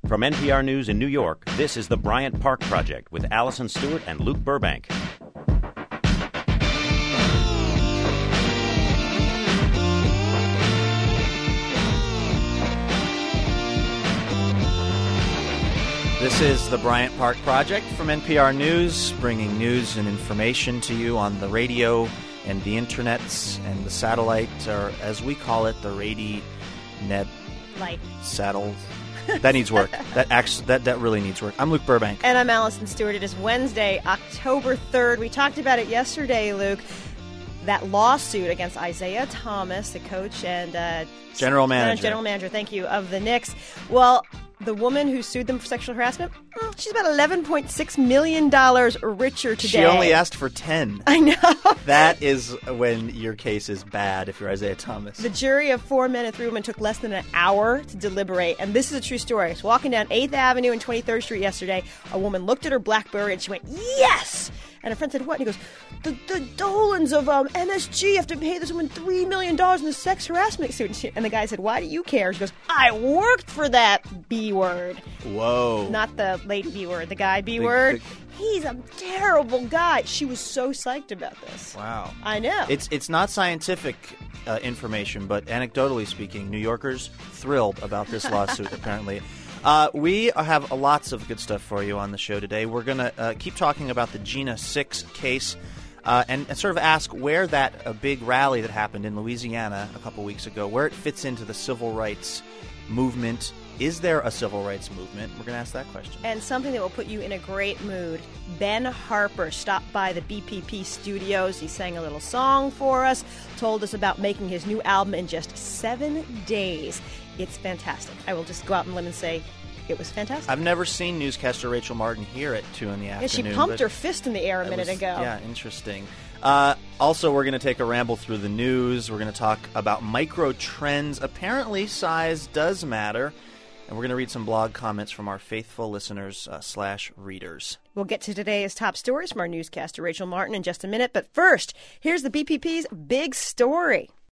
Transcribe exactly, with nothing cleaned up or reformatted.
From N P R News in New York, this is the Bryant Park Project with Allison Stewart and Luke Burbank. This is the Bryant Park Project from N P R News, bringing news and information to you on the radio and the internets and the satellite, or as we call it, the Radi-Net Light. Saddle. That needs work. That actually, that, that really needs work. I'm Luke Burbank. And I'm Allison Stewart. It is Wednesday, October third. We talked about it yesterday, Luke. That lawsuit against Isaiah Thomas, the coach and uh, General manager. General manager, thank you, of the Knicks. Well, the woman who sued them for sexual harassment, she's about eleven point six million dollars richer today. She only asked for ten. I know. That is when your case is bad if you're Isaiah Thomas. The jury of four men and three women took less than an hour to deliberate, and this is a true story. I was walking down eighth Avenue and twenty-third Street yesterday. A woman looked at her BlackBerry and she went, yes! And her friend said, what? And he goes, the, the Dolans of um, M S G have to pay this woman three million dollars in the sex harassment suit. And, she, and the guy said, why do you care? She goes, I worked for that B word. Whoa. Not the lady B word, the guy B word. He's a terrible guy. She was so psyched about this. Wow. I know. It's it's not scientific uh, information, but anecdotally speaking, New Yorkers thrilled about this lawsuit, apparently. Uh, we have lots of good stuff for you on the show today. We're going to uh, keep talking about the Jena six case uh, and, and sort of ask where that uh, big rally that happened in Louisiana a couple weeks ago, where it fits into the civil rights movement. Is there a civil rights movement? We're going to ask that question. And something that will put you in a great mood. Ben Harper stopped by the B P P studios. He sang a little song for us, told us about making his new album in just seven days. It's fantastic. I will just go out on a limb and say it was fantastic. I've never seen newscaster Rachel Martin here at two in the afternoon. Yeah, she pumped her fist in the air a minute was, ago. Yeah, interesting. Uh, also, we're going to take a ramble through the news. We're going to talk about micro trends. Apparently, size does matter. And we're going to read some blog comments from our faithful listeners uh, slash readers. We'll get to today's top stories from our newscaster, Rachel Martin, in just a minute. But first, here's the B P P's big story.